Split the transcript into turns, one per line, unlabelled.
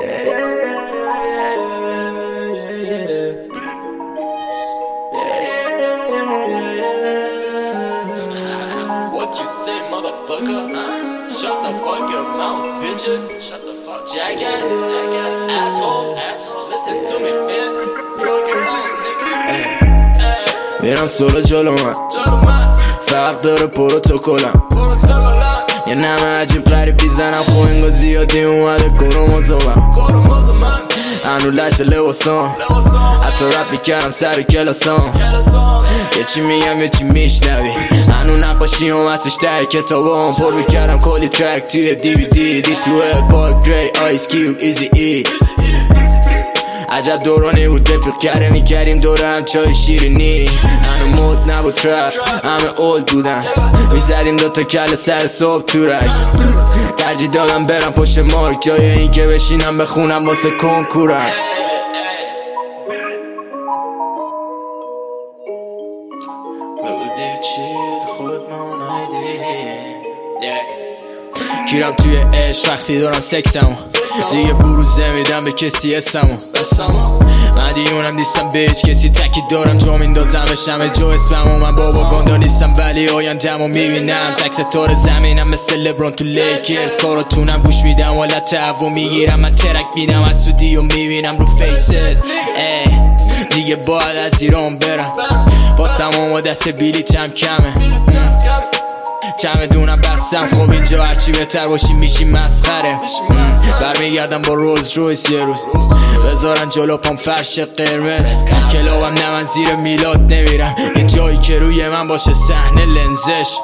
What you say, motherfucker? Shut the fuck your mouth, bitches. Shut the fuck, jackass, asshole. Listen to me, man. Fuck your own, nigga.
میرم سولو جلو من فرق داره پروتکلم یه نمه عجیب غریب بیزنم خو انگار زیادی اومده کروموزومم هنو لشه لباسام حتی رپ میکردم سر کلاسام یه چی میگم یه چی میشنوی هنو نقاشی هم هستش در کتابام پر میکردم کلی ترک توی DVD D12 پاک گری آیس کیوب ایزی ای عجب دورانی بود رفیق کره میکردیم دوره هم چای شیرینی هنو مود نبود ترپ همه اولد بودن میزدیم دوتا کل سر صبح تو رک ترجیح دادم برم پشت مارک جای این که بشینم بخونم واسه کنکورم بگو چیز خود مانایدی گیرم توی عشق وقتی دارم سکسمو دیگه بروزه میدم به کسی اسمو من دیونم نیستم به هیچ کسی تکی دارم جا میندازمش همه جا اسممو من بابا گاندا نیستم ولی آینده‌مو میبینم تک ستاره زمینم مثل لبرون تو لیکرز کاراتونم گوش میدم حالت هوا میگیرم من ترک میدم از سودی و میبینم رو فیست دیگه باید از ایران برم واسم اما دست بلیتم کمه چمدونم بستم خب اینجا هرچی بهتر باشی میشی مسخره برمیگردم با رولز رویس یه روز بذارن جلو پام فرش قرمز کلابم نه من زیر میلاد نمیرم یه جایی که روی من باشه صحنه لنزش